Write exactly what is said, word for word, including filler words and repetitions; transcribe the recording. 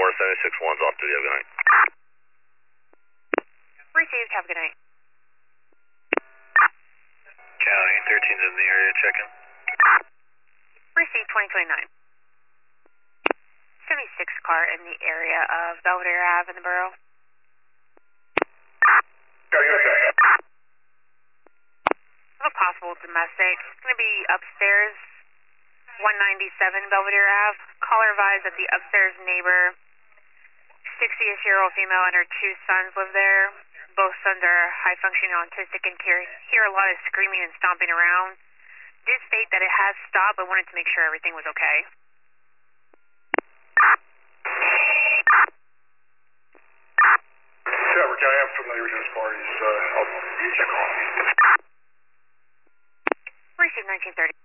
four, seventy-six one's off duty. Have a good night. Received. Have a good night. County thirteen's in the area. Checking. Received. twenty twenty-nine. seventy-six car in the area of Belvedere Ave in the borough. I have a possible domestic. It's going to be upstairs, one ninety-seven Belvedere Ave. Caller advised that the upstairs neighbor, sixty-ish-year-old female, and her two sons live there. Both sons are high-functioning autistic and hear, hear a lot of screaming and stomping around. Did state that it has stopped, but wanted to make sure everything was okay. Trevor, can I have familiar with those parties? Uh, I'll check off. Received nineteen thirty.